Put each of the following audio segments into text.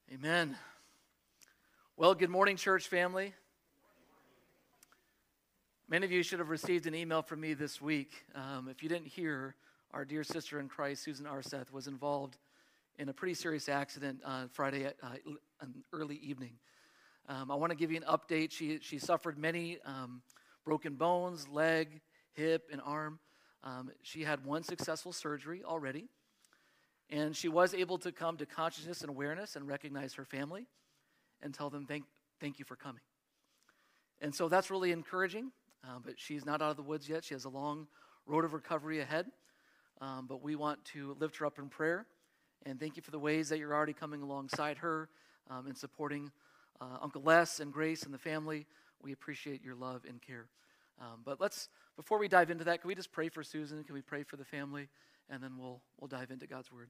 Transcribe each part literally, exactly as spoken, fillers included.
Amen. Well, good morning, church family. Many of you should have received an email from me this week. Um, if you didn't hear, our dear sister in Christ, Susan Arseth, was involved in a pretty serious accident on Friday at uh, an early evening. Um, I want to give you an update. She she suffered many um, broken bones, leg, hip, and arm. Um, she had one successful surgery already. And she was able to come to consciousness and awareness and recognize her family and tell them, thank, thank you for coming. And so that's really encouraging, uh, but she's not out of the woods yet. She has a long road of recovery ahead, um, but we want to lift her up in prayer. And thank you for the ways that you're already coming alongside her um, and supporting uh, Uncle Les and Grace and the family. We appreciate your love and care. Um, but let's, before we dive into that, can we just pray for Susan? Can we pray for the family? And then we'll we'll dive into God's word.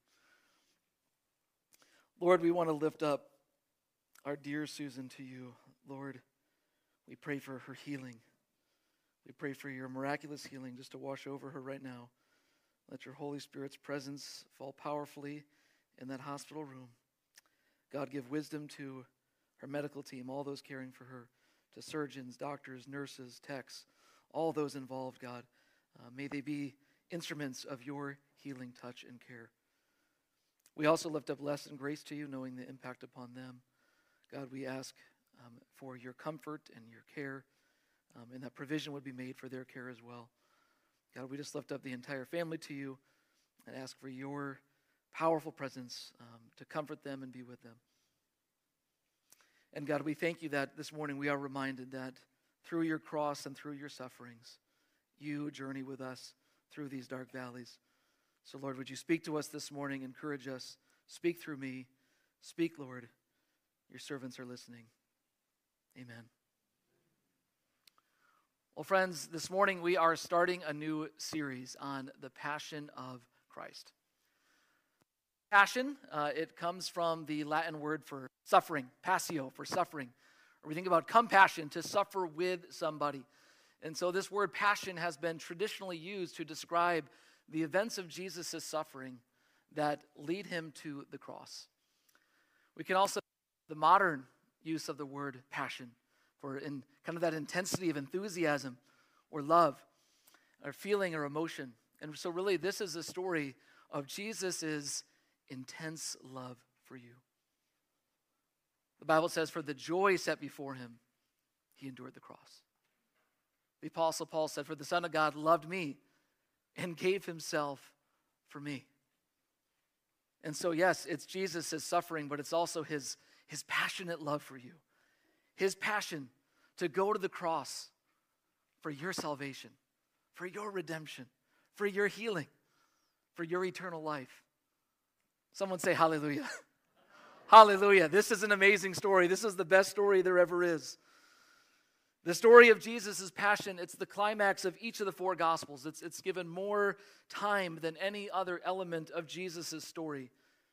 Lord, we want to lift up our dear Susan to you. Lord, we pray for her healing. We pray for your miraculous healing just to wash over her right now. Let your Holy Spirit's presence fall powerfully in that hospital room. God, give wisdom to her medical team, all those caring for her, to surgeons, doctors, nurses, techs, all those involved, God. Uh, may they be instruments of your healing touch and care. We also lift up Les and Grace to you, knowing the impact upon them. God, we ask um, for your comfort and your care, um, and that provision would be made for their care as well. God, we just lift up the entire family to you and ask for your powerful presence um, to comfort them and be with them. And God, we thank you that this morning we are reminded that through your cross and through your sufferings, you journey with us through these dark valleys. So, Lord, would you speak to us this morning, encourage us, speak through me. Speak, Lord. Your servants are listening. Amen. Well, friends, this morning we are starting a new series on the Passion of Christ. Passion, uh, it comes from the Latin word for suffering, passio, for suffering. Or we think about compassion, to suffer with somebody. And so this word passion has been traditionally used to describe the events of Jesus' suffering that lead him to the cross. We can also the modern use of the word passion for in kind of that intensity of enthusiasm or love or feeling or emotion. And so really this is a story of Jesus' intense love for you. The Bible says, for the joy set before him, he endured the cross. The Apostle Paul said, for the Son of God loved me and gave himself for me. And so, yes, it's Jesus' suffering, but it's also his, his passionate love for you. His passion to go to the cross for your salvation, for your redemption, for your healing, for your eternal life. Someone say hallelujah. Hallelujah. This is an amazing story. This is the best story there ever is. The story of Jesus' passion, it's the climax of each of the four Gospels. It's, it's given more time than any other element of Jesus' story.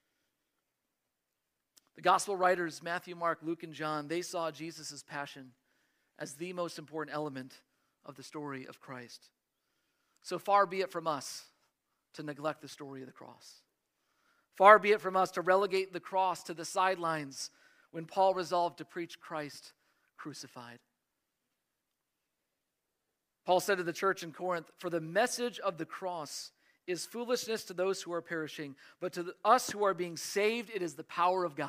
The Gospel writers, Matthew, Mark, Luke, and John, they saw Jesus' passion as the most important element of the story of Christ. So far be it from us to neglect the story of the cross. Far be it from us to relegate the cross to the sidelines when Paul resolved to preach Christ crucified. Paul said to the church in Corinth, for the message of the cross is foolishness to those who are perishing, but to the, us who are being saved, it is the power of God.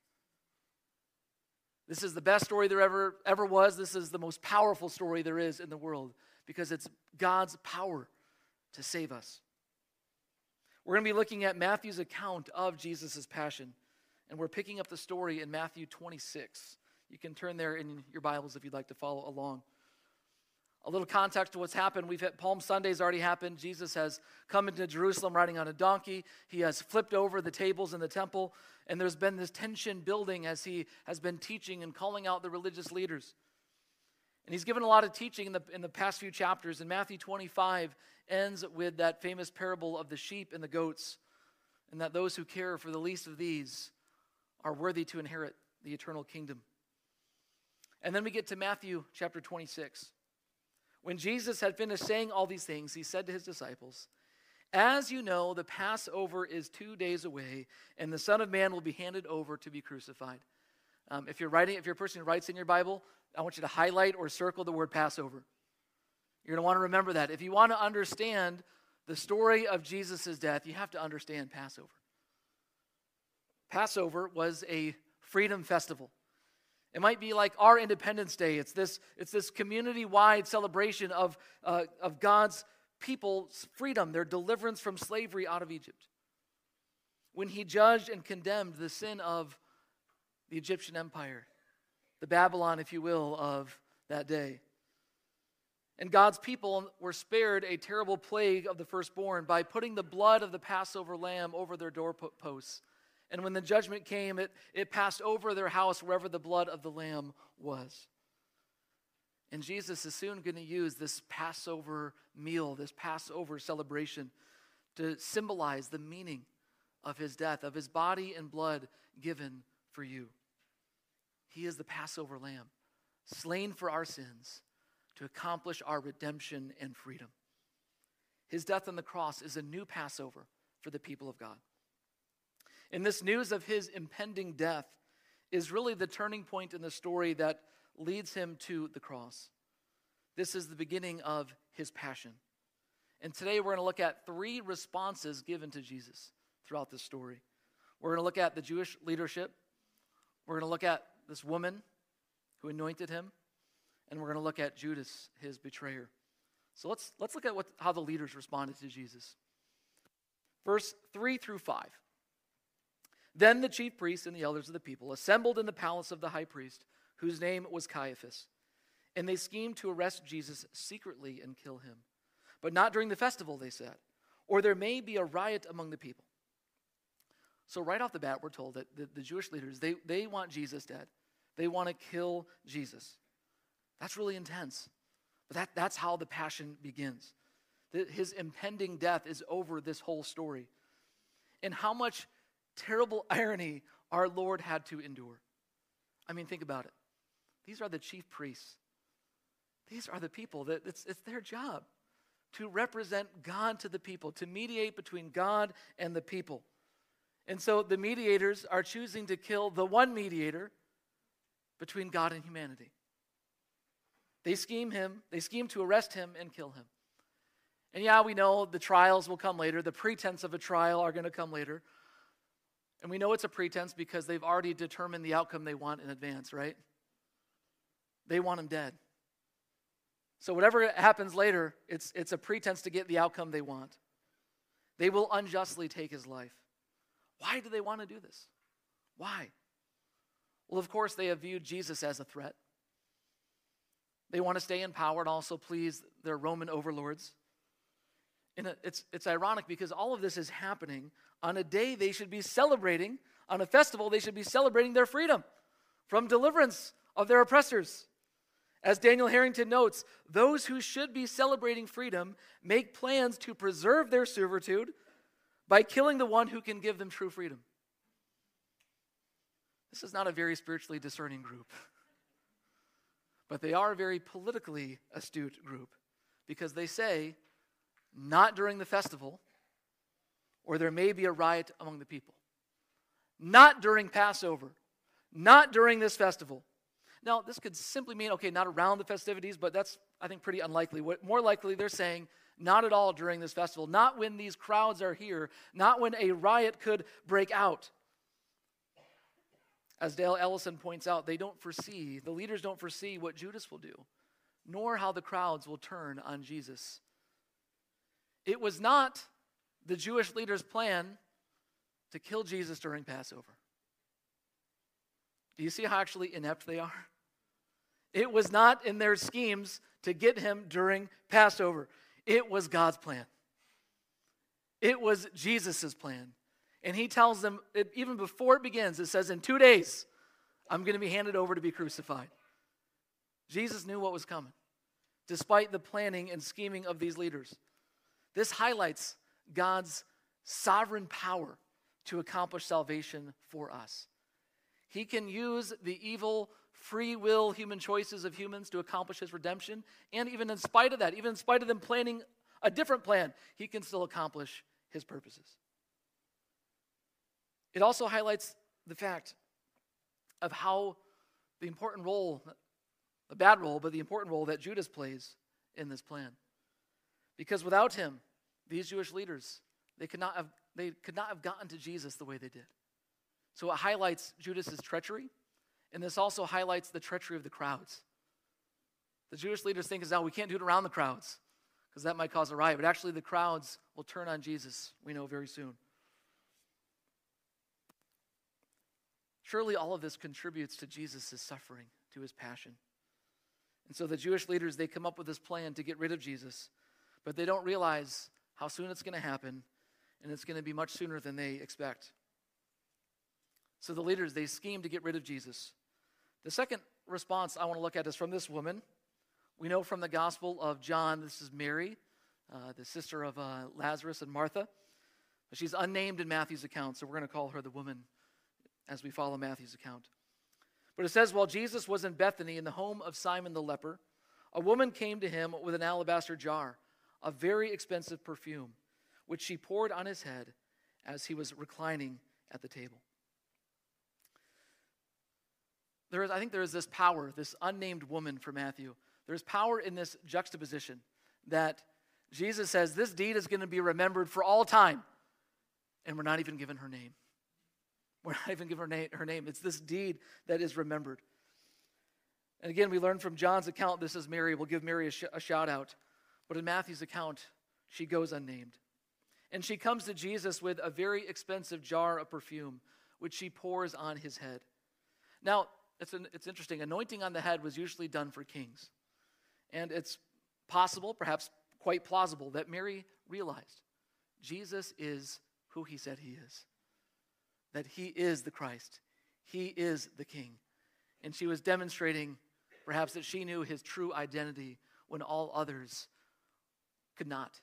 This is the best story there ever, ever was. This is the most powerful story there is in the world because it's God's power to save us. We're going to be looking at Matthew's account of Jesus' passion, and we're picking up the story in Matthew twenty-six. You can turn there in your Bibles if you'd like to follow along. A little context to what's happened. We've had Palm Sunday's already happened. Jesus has come into Jerusalem riding on a donkey. He has flipped over the tables in the temple, and there's been this tension building as he has been teaching and calling out the religious leaders. And he's given a lot of teaching in the, in the past few chapters. And Matthew twenty-five ends with that famous parable of the sheep and the goats, and that those who care for the least of these are worthy to inherit the eternal kingdom. And then we get to Matthew chapter twenty-six. When Jesus had finished saying all these things, he said to his disciples, As you know, the Passover is two days away, and the Son of Man will be handed over to be crucified. Um, if you're writing, if you're a person who writes in your Bible, I want you to highlight or circle the word Passover. You're going to want to remember that. If you want to understand the story of Jesus' death, you have to understand Passover. Passover was a freedom festival. It might be like our Independence Day. It's this, it's this community-wide celebration of, uh, of God's people's freedom, their deliverance from slavery out of Egypt. When he judged and condemned the sin of the Egyptian empire, the Babylon, if you will, of that day. And God's people were spared a terrible plague of the firstborn by putting the blood of the Passover lamb over their doorposts. And when the judgment came, it, it passed over their house wherever the blood of the lamb was. And Jesus is soon going to use this Passover meal, this Passover celebration, to symbolize the meaning of his death, of his body and blood given for you. He is the Passover lamb, slain for our sins, to accomplish our redemption and freedom. His death on the cross is a new Passover for the people of God. And this news of his impending death is really the turning point in the story that leads him to the cross. This is the beginning of his passion. And today we're going to look at three responses given to Jesus throughout this story. We're going to look at the Jewish leadership. We're going to look at this woman who anointed him. And we're going to look at Judas, his betrayer. So let's, let's look at what, how the leaders responded to Jesus. Verse three through five. Then the chief priests and the elders of the people assembled in the palace of the high priest, whose name was Caiaphas. And they schemed to arrest Jesus secretly and kill him. But not during the festival, they said, or there may be a riot among the people. So right off the bat, we're told that the, the Jewish leaders, they, they want Jesus dead. They want to kill Jesus. That's really intense. But that, that's how the passion begins. The, his impending death is over this whole story. And how much terrible irony our Lord had to endure. I mean, think about it. These are the chief priests. These are the people that it's, it's their job to represent God to the people, to mediate between God and the people. And so the mediators are choosing to kill the one mediator between God and humanity. They scheme him, they scheme to arrest him and kill him. And yeah, we know the trials will come later. The pretense of a trial are going to come later. And we know it's a pretense because they've already determined the outcome they want in advance, right? They want him dead. So whatever happens later, it's, it's a pretense to get the outcome they want. They will unjustly take his life. Why do they want to do this? Why? Well, of course, they have viewed Jesus as a threat. They want to stay in power and also please their Roman overlords. And it's, it's ironic because all of this is happening on a day they should be celebrating, on a festival they should be celebrating their freedom from deliverance of their oppressors. As Daniel Harrington notes, those who should be celebrating freedom make plans to preserve their servitude by killing the one who can give them true freedom. This is not a very spiritually discerning group. But they are a very politically astute group because they say, not during the festival, or there may be a riot among the people. Not during Passover. Not during this festival. Now, this could simply mean, okay, not around the festivities, but that's, I think, pretty unlikely. What, more likely, they're saying, not at all during this festival. Not when these crowds are here. Not when a riot could break out. As Dale Ellison points out, they don't foresee, the leaders don't foresee what Judas will do, nor how the crowds will turn on Jesus. It was not the Jewish leaders' plan to kill Jesus during Passover. Do you see how actually inept they are? It was not in their schemes to get him during Passover. It was God's plan. It was Jesus' plan. And he tells them, even before it begins, it says, in two days, I'm going to be handed over to be crucified. Jesus knew what was coming, despite the planning and scheming of these leaders. This highlights God's sovereign power to accomplish salvation for us. He can use the evil, free will human choices of humans to accomplish his redemption. And even in spite of that, even in spite of them planning a different plan, he can still accomplish his purposes. It also highlights the fact of how the important role, the bad role, but the important role that Judas plays in this plan. Because without him, these Jewish leaders, they could not have, they could not have gotten to Jesus the way they did. So it highlights Judas's treachery, and this also highlights the treachery of the crowds. The Jewish leaders think is now we can't do it around the crowds because that might cause a riot, but actually the crowds will turn on Jesus, we know very soon. Surely all of this contributes to Jesus' suffering, to his passion. And so the Jewish leaders, they come up with this plan to get rid of Jesus, but they don't realize how soon it's going to happen, and it's going to be much sooner than they expect. So the leaders, they scheme to get rid of Jesus. The second response I want to look at is from this woman. We know from the Gospel of John, this is Mary, uh, the sister of uh, Lazarus and Martha. But she's unnamed in Matthew's account, so we're going to call her the woman as we follow Matthew's account. But it says, while Jesus was in Bethany in the home of Simon the leper, a woman came to him with an alabaster jar of very expensive perfume, which she poured on his head as he was reclining at the table. There is, I think there is this power, this unnamed woman for Matthew. There's power in this juxtaposition that Jesus says this deed is going to be remembered for all time, and we're not even given her name. We're not even given her name, her name. It's this deed that is remembered. And again, we learn from John's account, this is Mary. We'll give Mary a, sh- a shout out. But in Matthew's account, she goes unnamed. And she comes to Jesus with a very expensive jar of perfume, which she pours on his head. Now, it's, an, it's interesting. Anointing on the head was usually done for kings. And it's possible, perhaps quite plausible, that Mary realized Jesus is who he said he is. That he is the Christ. He is the King. And she was demonstrating, perhaps, that she knew his true identity when all others could not.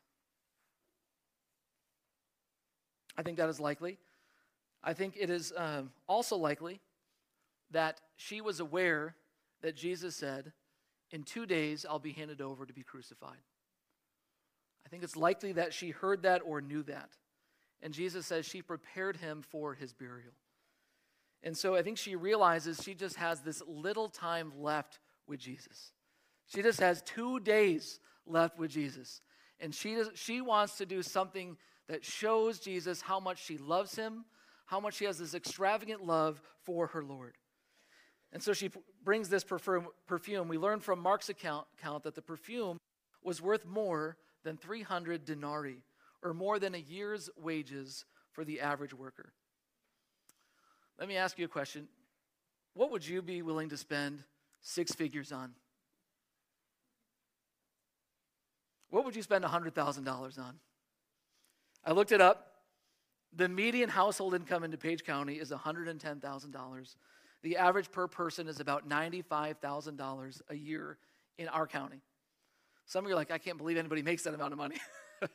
I think that is likely. I think it is um, also likely that she was aware that Jesus said, in two days I'll be handed over to be crucified. I think it's likely that she heard that or knew that. And Jesus says she prepared him for his burial. And so I think she realizes she just has this little time left with Jesus. She just has two days left with Jesus. And she, does, she wants to do something that shows Jesus how much she loves him, how much she has this extravagant love for her Lord. And so she p- brings this perfume, perfume. We learn from Mark's account, account that the perfume was worth more than three hundred denarii, or more than a year's wages for the average worker. Let me ask you a question. What would you be willing to spend six figures on? What would you spend one hundred thousand dollars on? I looked it up. The median household income in DuPage County is one hundred ten thousand dollars. The average per person is about ninety-five thousand dollars a year in our county. Some of you are like, I can't believe anybody makes that amount of money.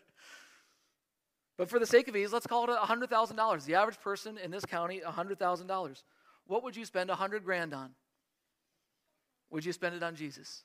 But for the sake of ease, let's call it one hundred thousand dollars. The average person in this county, one hundred thousand dollars. What would you spend one hundred grand on? Would you spend it on Jesus?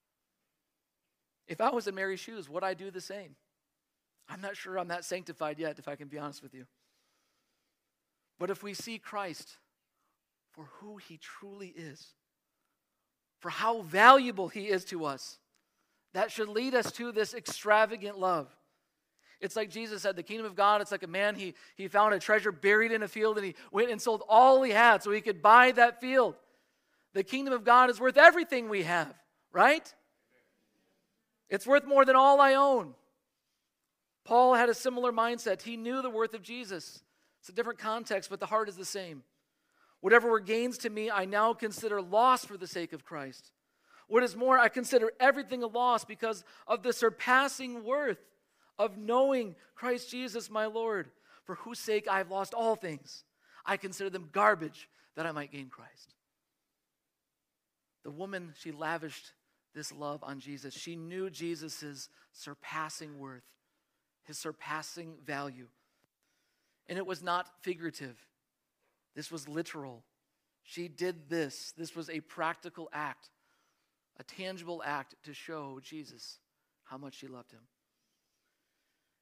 If I was in Mary's shoes, would I do the same? I'm not sure I'm that sanctified yet, if I can be honest with you. But if we see Christ for who he truly is, for how valuable he is to us, that should lead us to this extravagant love. It's like Jesus said, the kingdom of God, it's like a man, he, he found a treasure buried in a field, and he went and sold all he had so he could buy that field. The kingdom of God is worth everything we have, right? It's worth more than all I own. Paul had a similar mindset. He knew the worth of Jesus. It's a different context, but the heart is the same. Whatever were gains to me, I now consider loss for the sake of Christ. What is more, I consider everything a loss because of the surpassing worth of knowing Christ Jesus my Lord, for whose sake I have lost all things. I consider them garbage that I might gain Christ. The woman, she lavished this love on Jesus. She knew Jesus' surpassing worth, his surpassing value. And it was not figurative. This was literal. She did this. This was a practical act, a tangible act to show Jesus how much she loved him.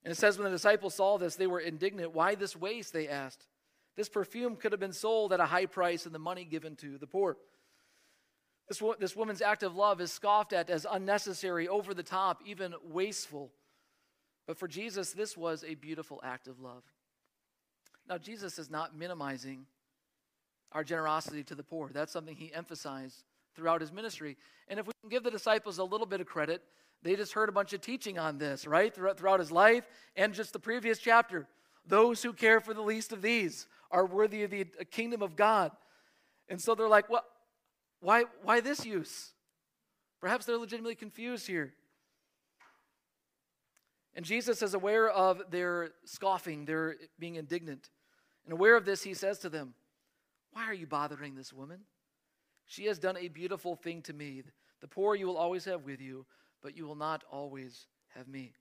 And it says when the disciples saw this, they were indignant. Why this waste, they asked. This perfume could have been sold at a high price and the money given to the poor. This, wo- this woman's act of love is scoffed at as unnecessary, over the top, even wasteful. But for Jesus, this was a beautiful act of love. Now, Jesus is not minimizing our generosity to the poor. That's something he emphasized throughout his ministry. And if we can give the disciples a little bit of credit, they just heard a bunch of teaching on this, right? Throughout, throughout his life and just the previous chapter. Those who care for the least of these are worthy of the kingdom of God. And so they're like, well, why, why this use? Perhaps they're legitimately confused here. And Jesus is aware of their scoffing, their being indignant. And aware of this, he says to them, why are you bothering this woman? She has done a beautiful thing to me. The poor you will always have with you, but you will not always have me.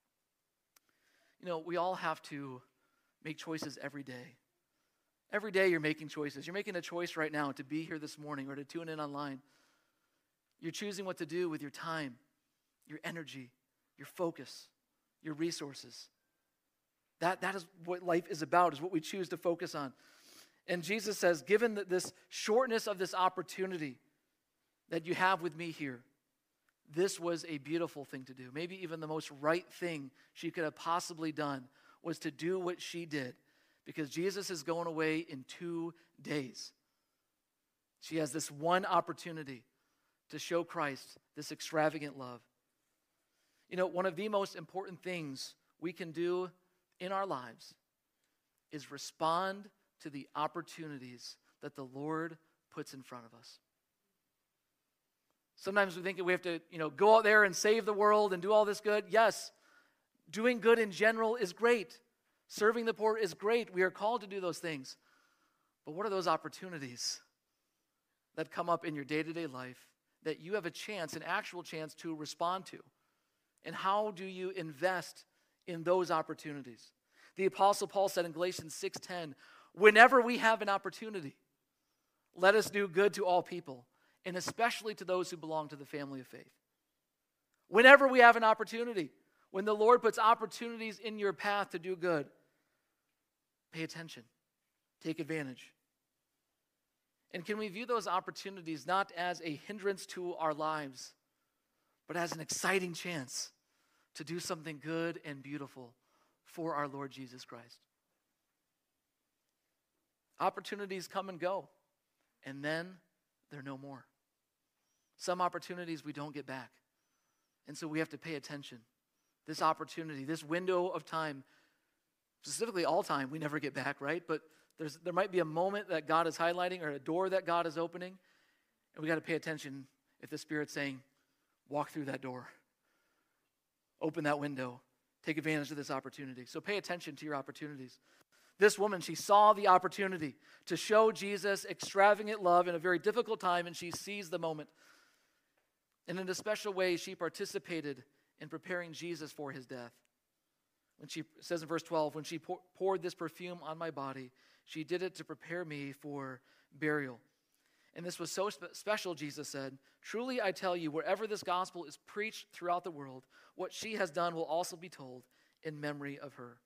You know, we all have to make choices every day. Every day you're making choices. You're making a choice right now to be here this morning or to tune in online. You're choosing what to do with your time, your energy, your focus, your resources. That, that is what life is about, is what we choose to focus on. And Jesus says, given that this shortness of this opportunity that you have with me here, this was a beautiful thing to do. Maybe even the most right thing she could have possibly done was to do what she did, because Jesus is going away in two days. She has this one opportunity to show Christ this extravagant love. You know, one of the most important things we can do in our lives is respond to the opportunities that the Lord puts in front of us. Sometimes we think that we have to, you know, go out there and save the world and do all this good. Yes, doing good in general is great. Serving the poor is great. We are called to do those things. But what are those opportunities that come up in your day-to-day life that you have a chance, an actual chance to respond to? And how do you invest in those opportunities? The Apostle Paul said in Galatians six ten, whenever we have an opportunity, let us do good to all people, and especially to those who belong to the family of faith. Whenever we have an opportunity, when the Lord puts opportunities in your path to do good, pay attention, take advantage. And can we view those opportunities not as a hindrance to our lives, but as an exciting chance to do something good and beautiful for our Lord Jesus Christ? Opportunities come and go, and then they're no more. Some opportunities we don't get back, and so we have to pay attention. This opportunity, this window of time, specifically all time, we never get back, right? But there's there might be a moment that God is highlighting or a door that God is opening, and we got to pay attention if the Spirit's saying, walk through that door, open that window, take advantage of this opportunity. So pay attention to your opportunities. This woman, she saw the opportunity to show Jesus extravagant love in a very difficult time, and she seized the moment. And in a special way, she participated in preparing Jesus for his death. When she, it says in verse twelve, when she pour, poured this perfume on my body, she did it to prepare me for burial. And this was so spe- special, Jesus said, truly I tell you, wherever this gospel is preached throughout the world, what she has done will also be told in memory of her.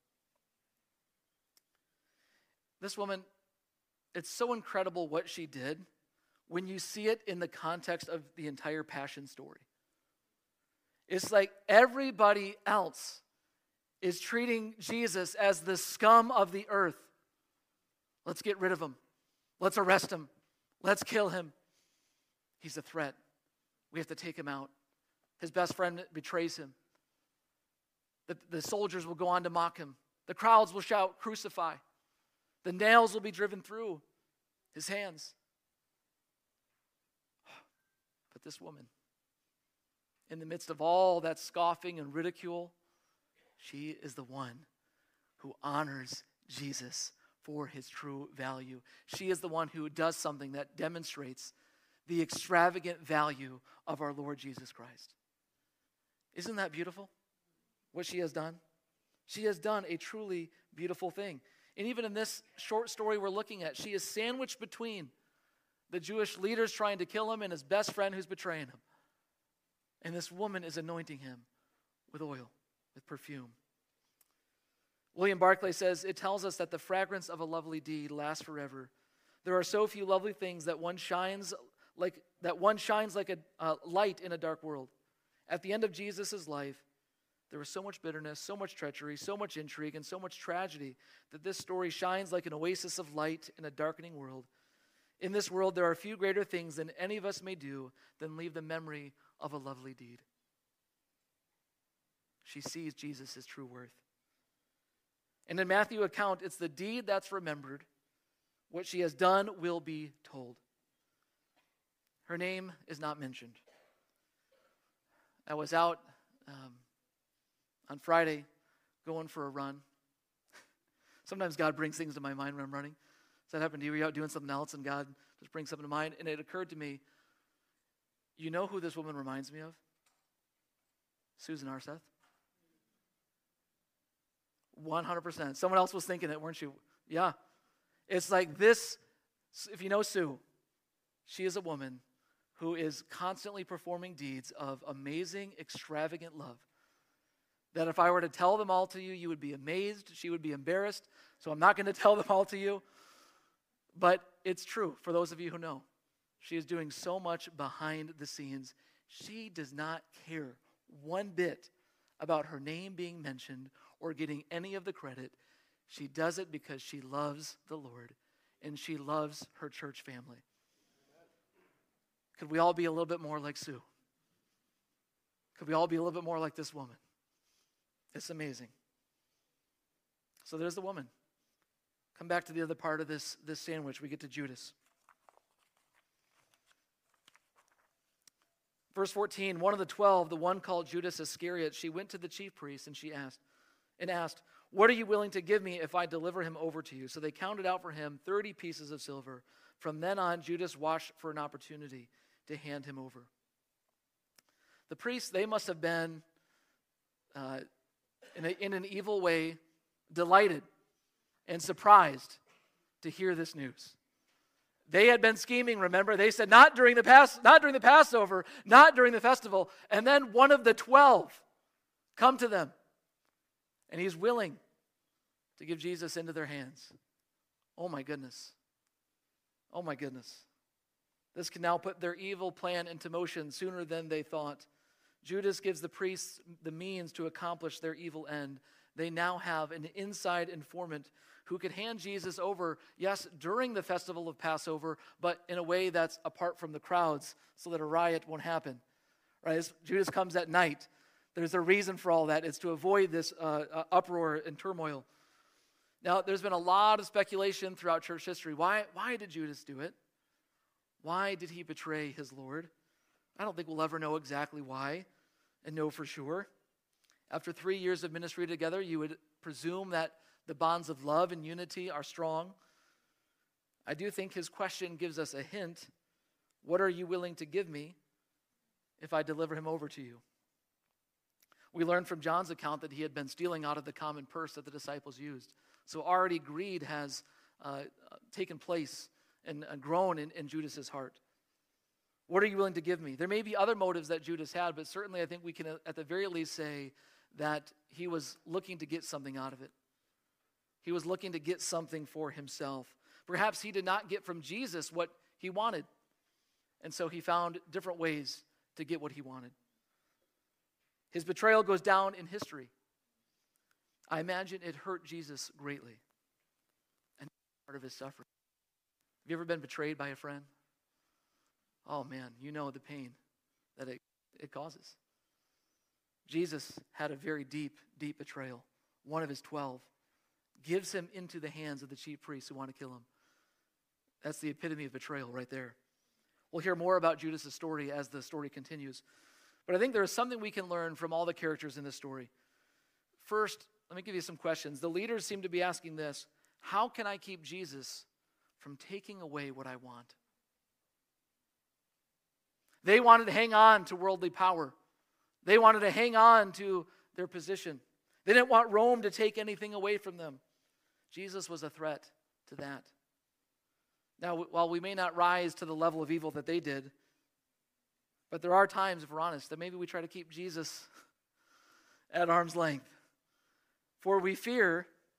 This woman, it's so incredible what she did when you see it in the context of the entire Passion story. It's like everybody else is treating Jesus as the scum of the earth. Let's get rid of him. Let's arrest him. Let's kill him. He's a threat. We have to take him out. His best friend betrays him. The, the soldiers will go on to mock him. The crowds will shout, crucify. The nails will be driven through his hands. But this woman, in the midst of all that scoffing and ridicule, she is the one who honors Jesus for his true value. She is the one who does something that demonstrates the extravagant value of our Lord Jesus Christ. Isn't that beautiful, what she has done? She has done a truly beautiful thing. And even in this short story we're looking at, she is sandwiched between the Jewish leaders trying to kill him and his best friend who's betraying him. And this woman is anointing him with oil, with perfume. William Barclay says, it tells us that the fragrance of a lovely deed lasts forever. There are so few lovely things that one shines like that one shines like a uh, light in a dark world. At the end of Jesus' life, there was so much bitterness, so much treachery, so much intrigue, and so much tragedy that this story shines like an oasis of light in a darkening world. In this world, there are few greater things than any of us may do than leave the memory of a lovely deed. She sees Jesus' true worth. And in Matthew's account, it's the deed that's remembered. What she has done will be told. Her name is not mentioned. I was out um, on Friday going for a run. Sometimes God brings things to my mind when I'm running. Does that happen to you? You're out doing something else and God just brings something to mind? And it occurred to me, you know who this woman reminds me of? Susan Arseth. one hundred percent. Someone else was thinking it, weren't you? Yeah. It's like this, if you know Sue, she is a woman who is constantly performing deeds of amazing, extravagant love. That if I were to tell them all to you, you would be amazed. She would be embarrassed. So I'm not going to tell them all to you. But it's true for those of you who know. She is doing so much behind the scenes. She does not care one bit about her name being mentioned or getting any of the credit. She does it because she loves the Lord and she loves her church family. Could we all be a little bit more like Sue? Could we all be a little bit more like this woman? It's amazing. So there's the woman. Come back to the other part of this, this sandwich. We get to Judas. Verse fourteen, one of the twelve, the one called Judas Iscariot, she went to the chief priests and she asked, and asked, what are you willing to give me if I deliver him over to you? So they counted out for him thirty pieces of silver. From then on, Judas watched for an opportunity to hand him over. The priests, they must have been, uh, in, a, in an evil way, delighted and surprised to hear this news. They had been scheming, remember? They said, not during the Pas- not during the Passover, not during the festival. And then one of the twelve come to them. And he's willing to give Jesus into their hands. Oh my goodness. Oh my goodness. This can now put their evil plan into motion sooner than they thought. Judas gives the priests the means to accomplish their evil end. They now have an inside informant who could hand Jesus over, yes, during the festival of Passover, but in a way that's apart from the crowds so that a riot won't happen. Right? As Judas comes at night. There's a reason for all that. It's to avoid this uh, uh, uproar and turmoil. Now, there's been a lot of speculation throughout church history. Why, why did Judas do it? Why did he betray his Lord? I don't think we'll ever know exactly why and know for sure. After three years of ministry together, you would presume that the bonds of love and unity are strong. I do think his question gives us a hint. What are you willing to give me if I deliver him over to you? We learned from John's account that he had been stealing out of the common purse that the disciples used. So already greed has uh, taken place and uh, grown in, in Judas's heart. What are you willing to give me? There may be other motives that Judas had, but certainly I think we can at the very least say that he was looking to get something out of it. He was looking to get something for himself. Perhaps he did not get from Jesus what he wanted, and so he found different ways to get what he wanted. His betrayal goes down in history. I imagine it hurt Jesus greatly, and part of his suffering. Have you ever been betrayed by a friend? Oh man, you know the pain that it, it causes. Jesus had a very deep, deep betrayal. One of his twelve gives him into the hands of the chief priests who want to kill him. That's the epitome of betrayal right there. We'll hear more about Judas' story as the story continues. But I think there is something we can learn from all the characters in this story. First, let me give you some questions. The leaders seem to be asking this: how can I keep Jesus from taking away what I want? They wanted to hang on to worldly power. They wanted to hang on to their position. They didn't want Rome to take anything away from them. Jesus was a threat to that. Now, while we may not rise to the level of evil that they did, but there are times, if we're honest, that maybe we try to keep Jesus at arm's length. For we fear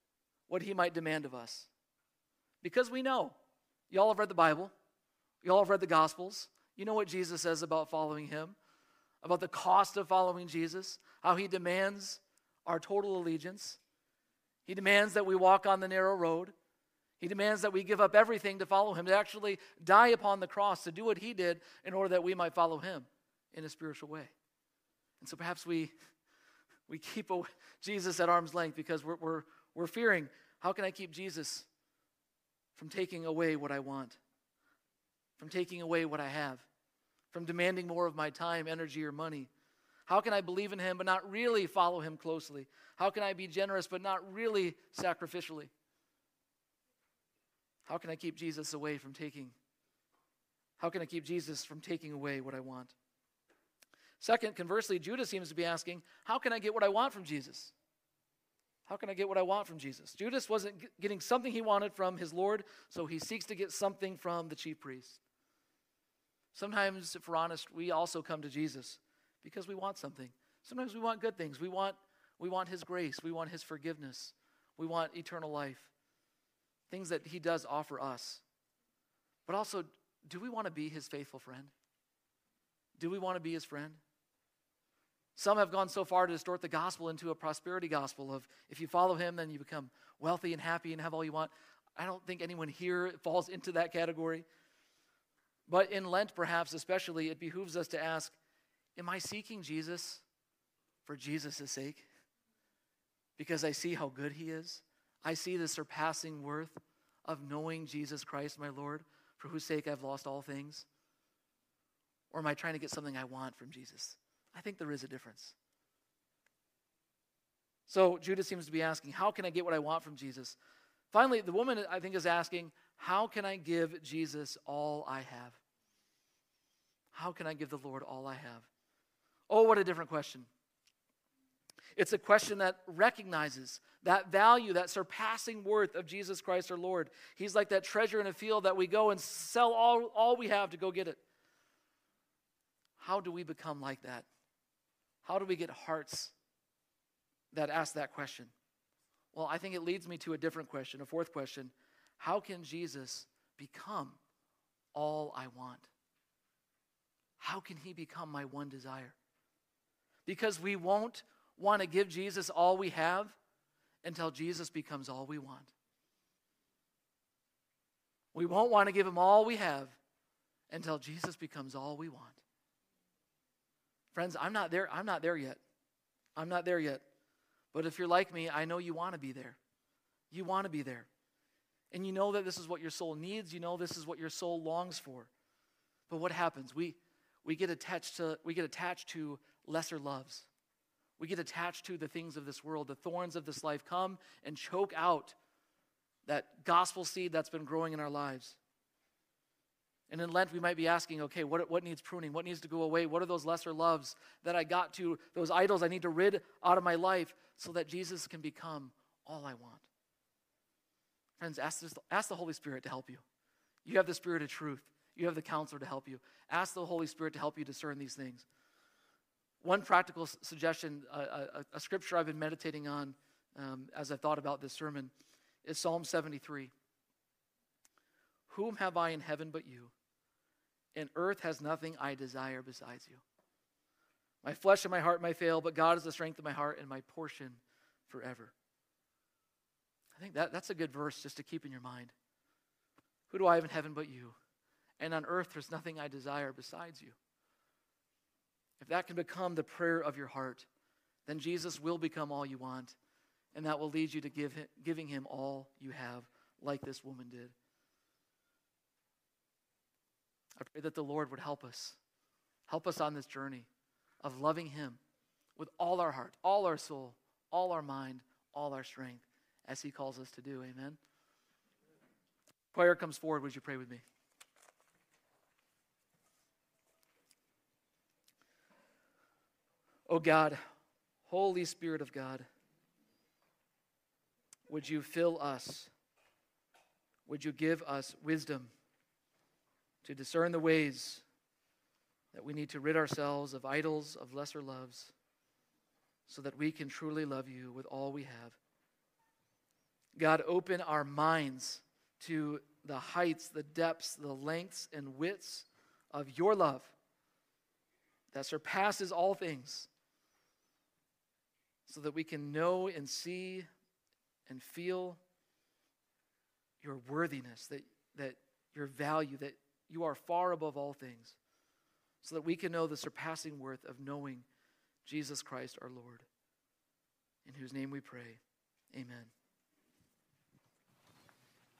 what he might demand of us. Because we know. You all have read the Bible. You all have read the Gospels. You know what Jesus says about following him, about the cost of following Jesus, how he demands our total allegiance. He demands that we walk on the narrow road. He demands that we give up everything to follow him, to actually die upon the cross, to do what he did in order that we might follow him in a spiritual way. And so perhaps we we keep Jesus at arm's length because we're, we're, we're fearing, how can I keep Jesus from taking away what I want, from taking away what I have, from demanding more of my time, energy, or money? How can I believe in him but not really follow him closely? How can I be generous but not really sacrificially? How can I keep Jesus away from taking? How can I keep Jesus from taking away what I want? Second, conversely, Judas seems to be asking, how can I get what I want from Jesus? How can I get what I want from Jesus? Judas wasn't getting something he wanted from his Lord, so he seeks to get something from the chief priest. Sometimes, if we're honest, we also come to Jesus because we want something. Sometimes we want good things. We want, we want his grace. We want his forgiveness. We want eternal life. Things that he does offer us. But also, do we want to be his faithful friend? Do we want to be his friend? Some have gone so far to distort the gospel into a prosperity gospel of if you follow him, then you become wealthy and happy and have all you want. I don't think anyone here falls into that category. But in Lent, perhaps especially, it behooves us to ask, am I seeking Jesus for Jesus' sake? Because I see how good he is. I see the surpassing worth of knowing Jesus Christ, my Lord, for whose sake I've lost all things. Or am I trying to get something I want from Jesus? I think there is a difference. So Judas seems to be asking, how can I get what I want from Jesus? Finally, the woman, I think, is asking, how can I give Jesus all I have? How can I give the Lord all I have? Oh, what a different question. It's a question that recognizes that value, that surpassing worth of Jesus Christ our Lord. He's like that treasure in a field that we go and sell all, all we have to go get it. How do we become like that? How do we get hearts that ask that question? Well, I think it leads me to a different question, a fourth question. How can Jesus become all I want? How can he become my one desire? Because we won't want to give Jesus all we have until Jesus becomes all we want. We won't want to give him all we have until Jesus becomes all we want. Friends, I'm not there. I'm not there yet. I'm not there yet. But if you're like me, I know you want to be there. You want to be there. And you know that this is what your soul needs. You know this is what your soul longs for. But what happens? We we get attached to we get attached to lesser loves. We get attached to the things of this world. The thorns of this life come and choke out that gospel seed that's been growing in our lives. And in Lent, we might be asking, okay, what, what needs pruning? What needs to go away? What are those lesser loves that I got to, those idols I need to rid out of my life so that Jesus can become all I want? Friends, ask, this, ask the Holy Spirit to help you. You have the Spirit of truth. You have the Counselor to help you. Ask the Holy Spirit to help you discern these things. One practical s- suggestion, a, a, a scripture I've been meditating on um, as I thought about this sermon, is Psalm seventy-three. Whom have I in heaven but you? And earth has nothing I desire besides you. My flesh and my heart may fail, but God is the strength of my heart and my portion forever. I think that, that's a good verse just to keep in your mind. Who do I have in heaven but you? And on earth there's nothing I desire besides you. If that can become the prayer of your heart, then Jesus will become all you want, and that will lead you to give him, giving him all you have, like this woman did. I pray that the Lord would help us, help us on this journey of loving him with all our heart, all our soul, all our mind, all our strength, as he calls us to do. Amen. Choir comes forward. Would you pray with me? Oh God, Holy Spirit of God, would you fill us? Would you give us wisdom to discern the ways that we need to rid ourselves of idols, of lesser loves, so that we can truly love you with all we have. God, open our minds to the heights, the depths, the lengths, and widths of your love that surpasses all things, so that we can know and see and feel your worthiness, that, that your value, that you are far above all things, so that we can know the surpassing worth of knowing Jesus Christ our Lord, in whose name we pray. Amen.